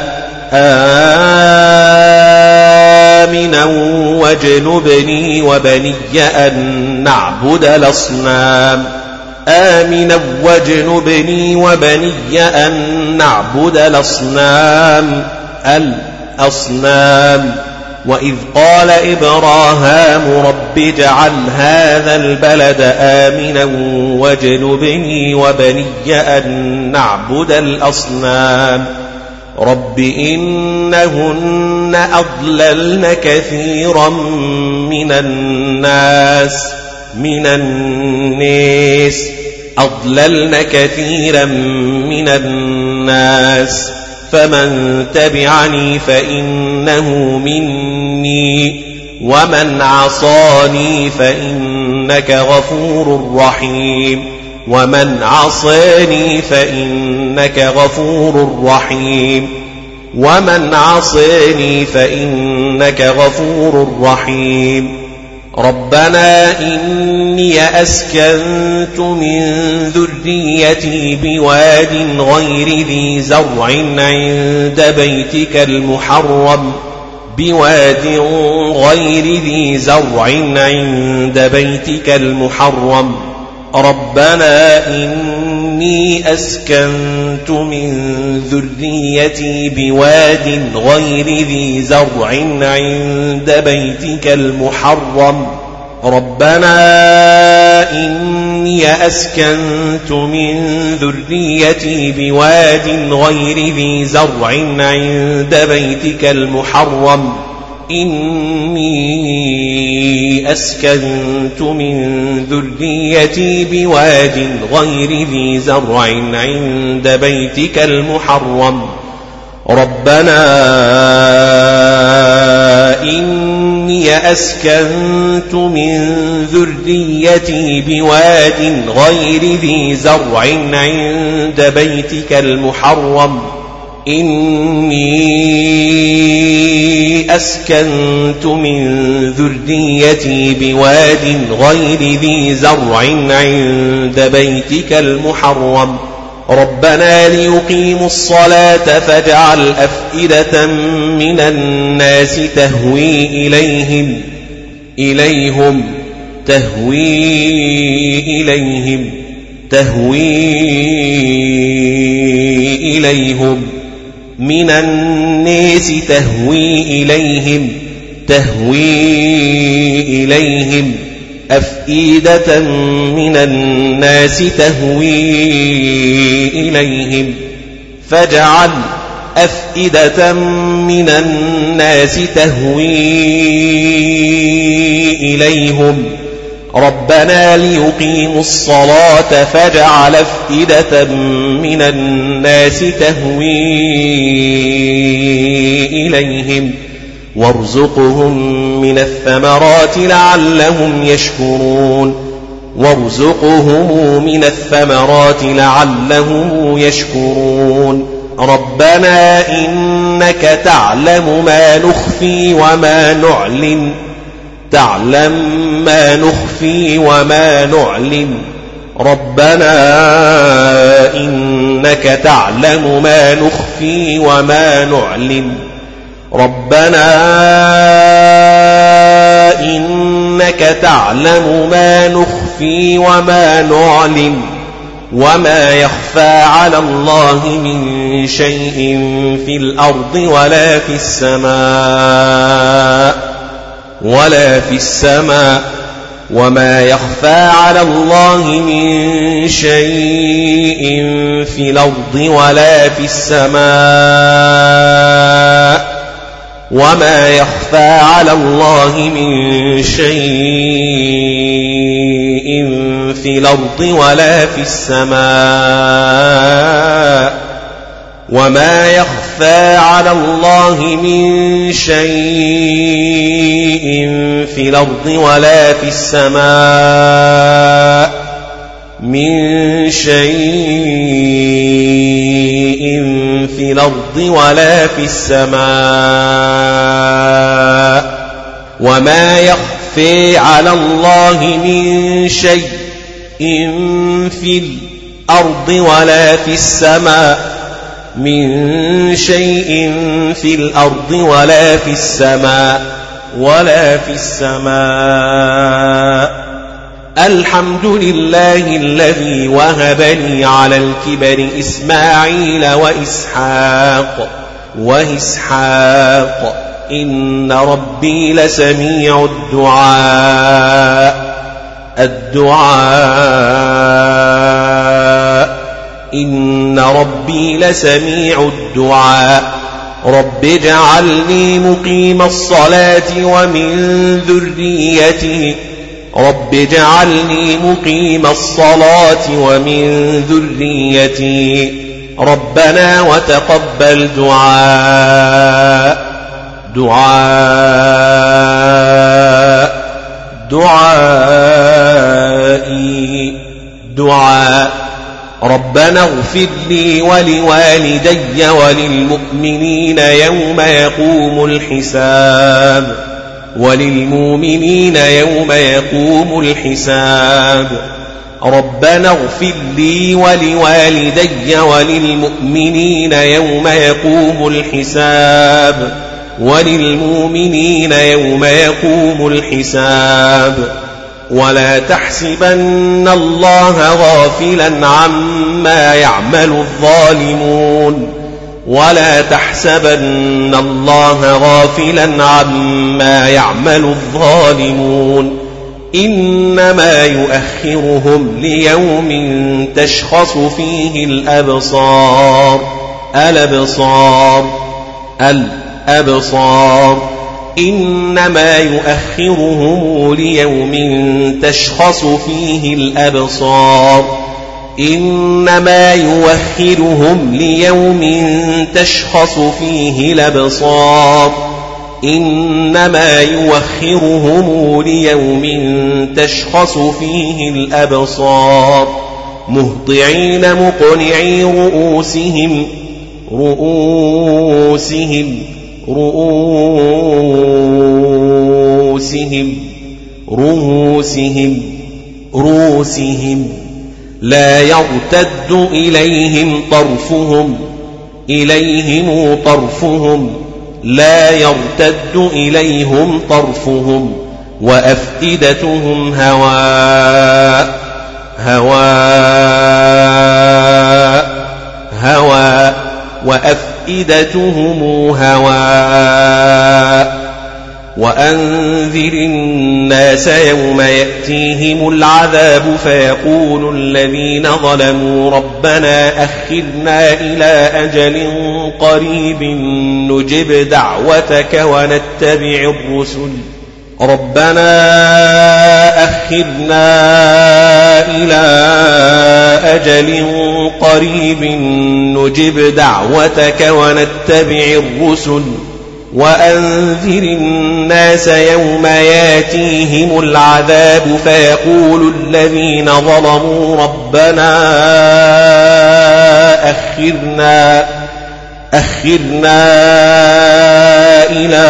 آمنا واجنبني وبني أن نعبد الأصنام آمنا واجنبني وبني أن نعبد الأصنام الأصنام وإذ قال إبراهيم رب اجعل هذا البلد آمنا واجنبني وبني أن نعبد الأصنام رب إنهن أضللن كثيرا من الناس من الناس أضللن كثيرا من الناس فمن تبعني فإنه مني ومن عصاني فإنك غفور رحيم ومن عصاني فإنك غفور رحيم ومن عصاني فإنك غفور رحيم ربنا إني أسكنت من ذريتي بواد غير ذي زرع عند بيتك المحرم بواد غير ذي زرع عند بيتك المحرم ربنا إني أسكنت من ذريتي بواد غير ذي زرع عند بيتك المحرم ربنا إني أسكنت من ذريتي بواد غير ذي زرع عند بيتك المحرم إني أسكنت من ذريتي بواد غير ذي زرع عند بيتك المحرم ربنا إني أسكنت من ذريتي بواد غير ذي زرع عند بيتك المحرم إني أسكنت من ذريتي بواد غير ذي زرع عند بيتك المحرم ربنا ليقيموا الصلاة فاجعل أفئدة من الناس تهوي إليهم إليهم تهوي إليهم تهوي إليهم من الناس تهوي إليهم تهوي إليهم أفئدة من الناس تهوي إليهم فاجعل أفئدة من الناس تهوي إليهم ربنا ليقيموا الصلاة فاجعل أفئدة من الناس تهوي إليهم وارزقهم من الثمرات لعلهم يشكرون وارزقهم من الثمرات لعلهم يشكرون ربنا إنك تعلم ما نخفي وما نعلن تعلم ما نخفي وما نعلن ربنا إنك تعلم ما نخفي وما نعلن ربنا إنك تعلم ما نخفي وما نعلن وما يخفى على الله من شيء في الأرض ولا في السماء ولا في السماء وما يخفى على الله من شيء في الأرض ولا في السماء وما يخفى على الله من شيء في الأرض ولا في السماء وما يخفى على الله من شيء في الأرض ولا في السماء من شيء في الأرض ولا في السماء وما يخفى على الله من شيء في الأرض ولا في السماء من شيء في الأرض ولا في السماء ولا في السماء الحمد لله الذي وهب لي على الكبر إسماعيل وإسحاق وإسحاق إن ربي لسميع الدعاء الدعاء إن ربي لسميع الدعاء رب اجعلني مقيم الصلاة ومن ذريتي رب اجعلني مقيم الصلاة ومن ذريتي ربنا وتقبل دعاء دعاء دعائي دعاء ربنا اغفر لي ولوالدي وللمؤمنين يوم يقوم الحساب وللمؤمنين يوم يقوم الحساب ربنا اغفر لي ولوالدي وللمؤمنين يوم يقوم الحساب وللمؤمنين يوم يقوم الحساب ولا تحسبن الله غافلا عما يعمل الظالمون ولا تحسبن الله غافلا عما يعمل الظالمون إنما يؤخرهم ليوم تشخص فيه الأبصار الأبصار الأبصار إنما يؤخرهم ليوم تشخص فيه الأبصار إنما يؤخرهم ليوم تشخص فيه الأبصار إنما يؤخرهم ليوم تشخص فيه الأبصار مهطعين مقنعي رؤوسهم رؤوسهم رؤوسهم رؤوسهم رؤوسهم لا يرتد إليهم طرفهم إليهم طرفهم لا يرتد إليهم طرفهم وأفئدتهم هواء هواء هواء وأفئدتهم هواء وأنذر الناس يوم يأتيهم العذاب فيقول الذين ظلموا ربنا أخرنا إلى أجل قريب نجب دعوتك ونتبع الرسل ربنا أخرنا إلى أجل قريب نجب دعوتك ونتبع الرسل وأنذر الناس يوم ياتيهم العذاب فيقول الذين ظلموا ربنا أخرنا أخرنا إلى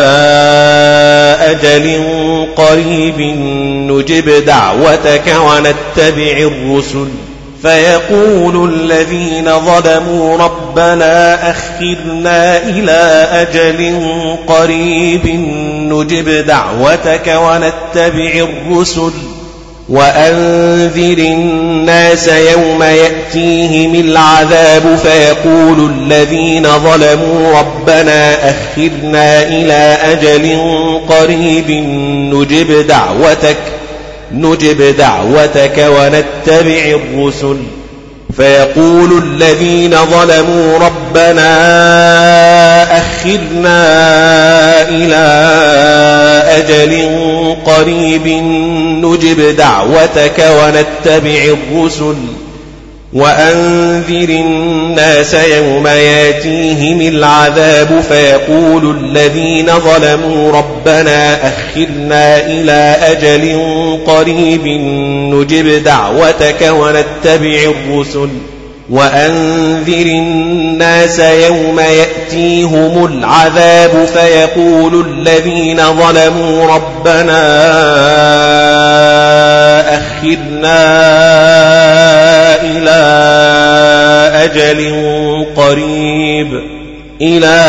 أجل قريب نجب دعوتك ونتبع الرسل فيقول الذين ظلموا ربنا أخرنا إلى أجل قريب نجب دعوتك ونتبع الرسل وأنذر الناس يوم يأتيهم العذاب فيقول الذين ظلموا ربنا أخرنا إلى أجل قريب نجب دعوتك نجب دعوتك ونتبع الرسل فيقول الذين ظلموا ربنا أخرنا إلى أجل قريب نجب دعوتك ونتبع الرسل وأنذر الناس يوم ياتيهم العذاب فيقول الذين ظلموا ربنا أخرنا إلى أجل قريب نجب دعوتك ونتبع الرسل وأنذر الناس يوم يأتيهم العذاب فيقول الذين ظلموا ربنا أخرنا إلى أجل قريب إلى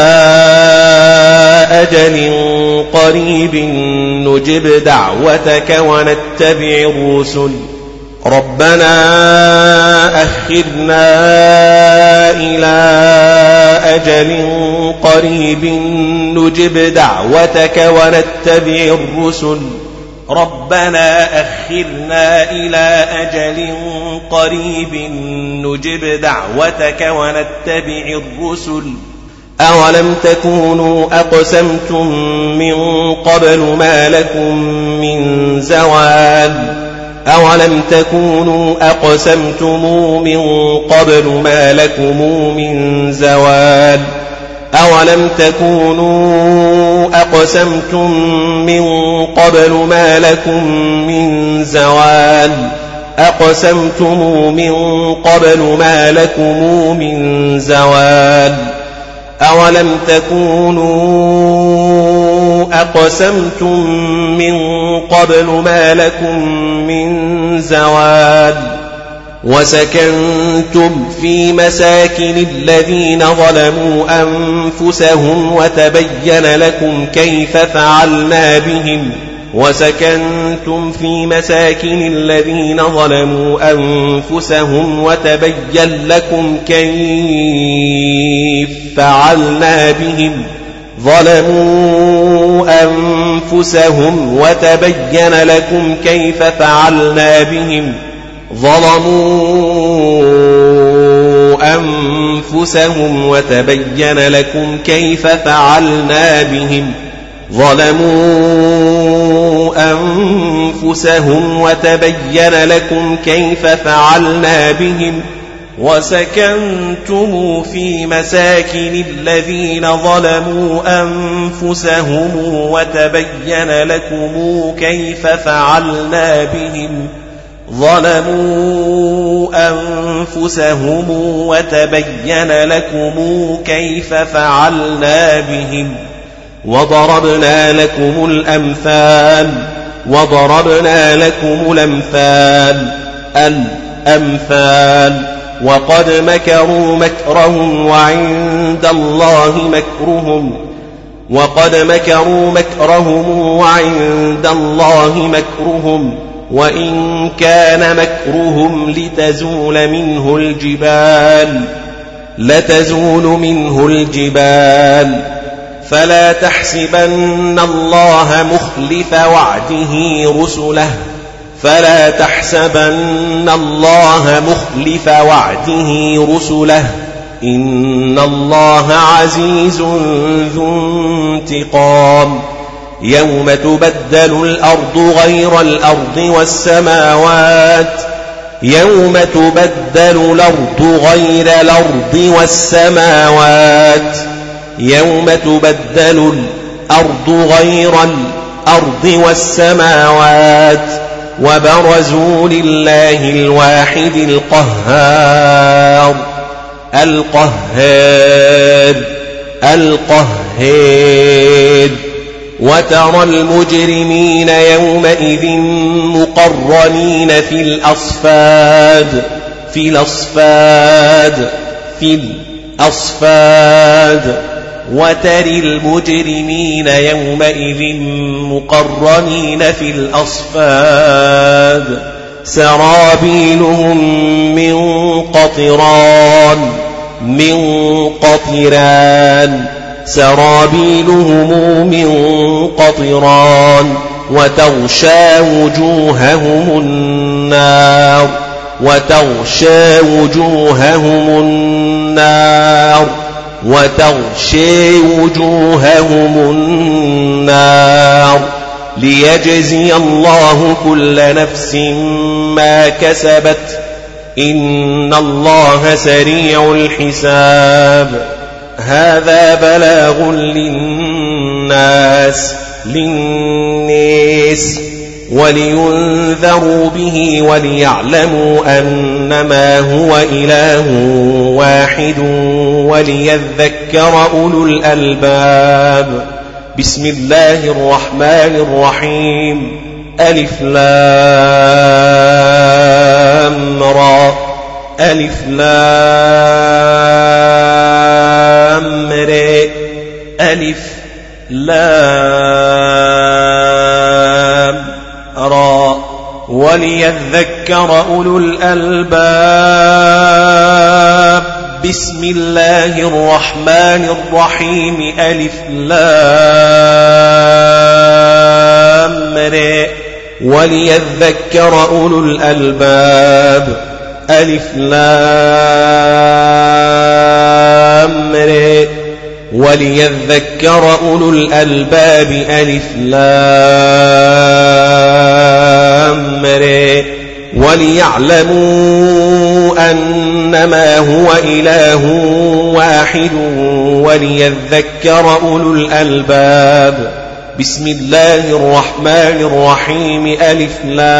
أجل قريب نجب دعوتك ونتبع الرسل ربنا أخرنا إلى أجل قريب نجب دعوتك ونتبع الرسل ربنا أخرنا إلى أجل قريب نجب دعوتك ونتبع الرسل أولم تكونوا أقسمتم من قبل ما لكم من زوال أولم تكونوا أقسمتم من قبل ما لكم من زوال أولم تكونوا أقسمتم من قبل ما لكم من زوال أقسمتم من قبل ما لكم من زوال أولم تكونوا أقسمتم من قبل ما لكم من زوال وسكنتم في مساكن الذين ظلموا أنفسهم وتبين لكم كيف فعلنا بهم وسكنتم في مساكن الذين ظلموا أنفسهم وتبين لكم كيف فعلنا بهم ظلموا أنفسهم وتبين لكم كيف فعلنا بهم ظلموا أنفسهم وتبين لكم كيف فعلنا بهم ظلموا أنفسهم وتبين لكم كيف فعلنا بهم وسكنتم في مساكن الذين ظلموا أنفسهم وتبين لكم كيف فعلنا بهم ظلموا أنفسهم وتبين لكم كيف فعلنا بهم وضربنا لكم الأمثال وضربنا لكم الأمثال الأمثال وقد مكروا مكرهم وعند الله مكرهم وقد مكروا مكرهم وعند الله مكرهم وإن كان مكرهم لتزول منه الجبال لتزول منه الجبال فلا تحسبن الله مخلف وعده رسله فلا تحسبن الله مخلف وعده رسله إن الله عزيز ذو انتقام يوم تبدل الأرض غير الأرض والسماوات يوم تبدل الأرض غير الأرض والسماوات يوم تبدل الأرض غير الأرض والسماوات وبرزوا لله الواحد القهار القهار القهار وترى المجرمين يومئذ مقرنين في الأصفاد في الأصفاد في الأصفاد وترى المجرمين يومئذ مقرنين في الأصفاد سرابيلهم من قطران من قطران سرابيلهم من قطران وتغشى وجوههم النار وتغشى وجوههم النار وتغشى وجوههم النار ليجزي الله كل نفس ما كسبت إن الله سريع الحساب هذا بلاغ للناس للناس ولينذروا به وليعلموا أنما هو إله واحد وليذكر أولو الألباب بسم الله الرحمن الرحيم ألف لام را ألف لام را ألف لام را وليذكر أولو الألباب بسم الله الرحمن الرحيم ألف لام را وليذكر أولو الألباب ألف لام را وليذكر أولو الألباب ألف لام را وليعلموا أنما هو إله واحد وليذكر أولو الألباب بسم الله الرحمن الرحيم ألف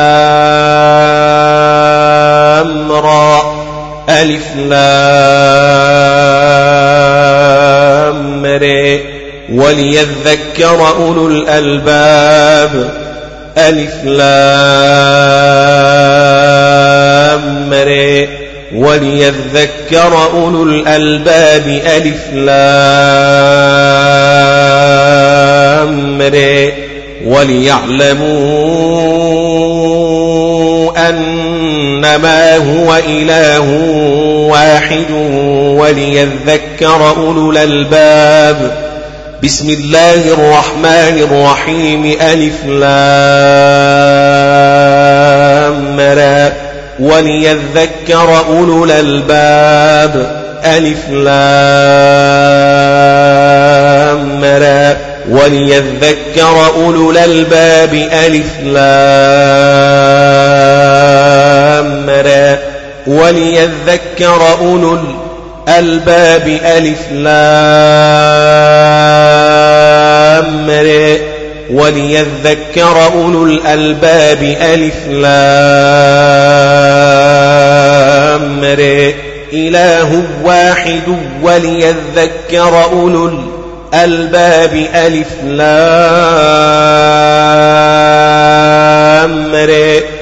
لام را ألف لام را وليذكر أولو الألباب ألف لام را وليذكر أولو الألباب ألف لام را وليعلموا أنما هو إله واحد وليذكر أولو الألباب بسم الله الرحمن الرحيم ألف لام را وليذكر أولو الألباب ألف لام را وليذكر أولو الألباب ألف لام را وليذكر أولو الألباب ألف لام را وليذكر أولو الألباب ألف لام را إله واحد وليذكر أولو الألباب ألف لام را